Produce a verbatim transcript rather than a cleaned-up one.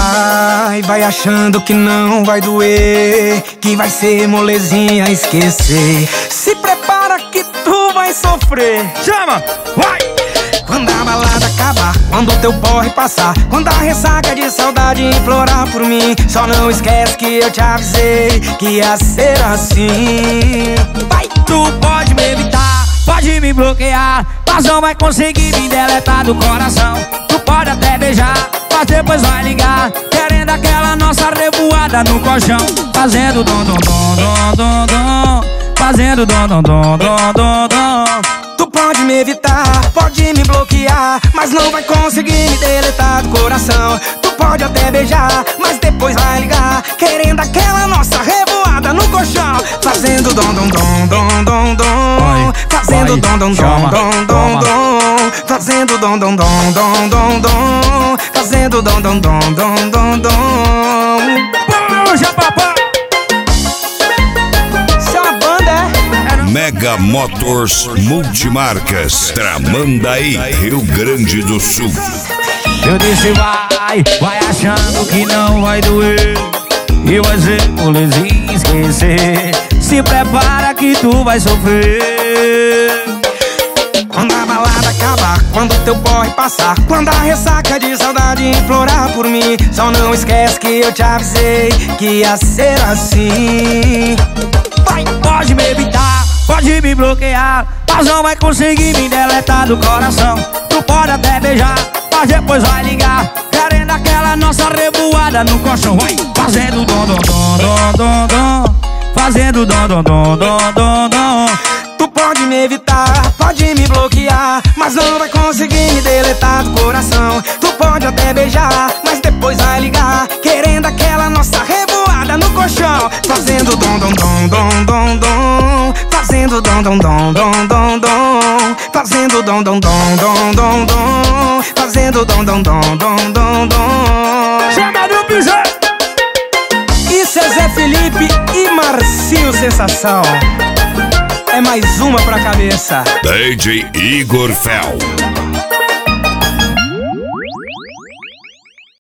Vai, vai achando que não vai doer, que vai ser molezinha esquecer. Se prepara que tu vai sofrer. Chama, vai! Quando a balada acabar, quando o teu porre passar, quando a ressaca de saudade implorar por mim, só não esquece que eu te avisei que ia ser assim. Vai! Tu pode me evitar, pode me bloquear, mas não vai conseguir me deletar do coração. Tu pode até beijar, mas depois vai ligar, querendo aquela nossa revoada no colchão. Fazendo dom dom dom dom dom dom, fazendo dom dom dom dom dom dom. Tu pode me evitar, pode me bloquear, mas não vai conseguir me deletar do coração. Tu pode até beijar, mas depois vai ligar, querendo aquela nossa revoada no colchão. Fazendo dom dom dom dom dom dom, fazendo dom dom dom dom dom dom, fazendo dom dom dom dom dom dom, fazendo dom dom dom dom dom dom. Puxa, papai! Mega Motors Multimarcas, Tramandaí, Rio Grande do Sul. Eu disse vai, vai achando que não vai doer, e vai ser molezinha esquecer. Se prepara que tu vai sofrer. Quando a balada acabar, quando teu porre passar, quando a ressaca de saudade implorar por mim, só não esquece que eu te avisei que ia ser assim. Vai, pode me evitar, pode me bloquear, mas não vai conseguir me deletar do coração. Tu pode até beijar, mas depois vai ligar, querendo aquela nossa revoada no colchão. Vai, fazendo dom dom dom dom dom dom, fazendo dom dom dom dom dom dom. Tu pode me evitar, pode me bloquear, mas não vai conseguir me deletar do coração. Tu pode até beijar, mas depois vai ligar, querendo aquela nossa revoada no colchão. Fazendo dom dom dom dom dom dom, fazendo dom dom dom dom dom dom, fazendo dom dom dom dom dom dom, fazendo dom dom dom dom dom dom. Chama do piseiro! Isso é Zé Felipe e Marcinho Sensação. É mais uma pra cabeça. D J Igor Fel.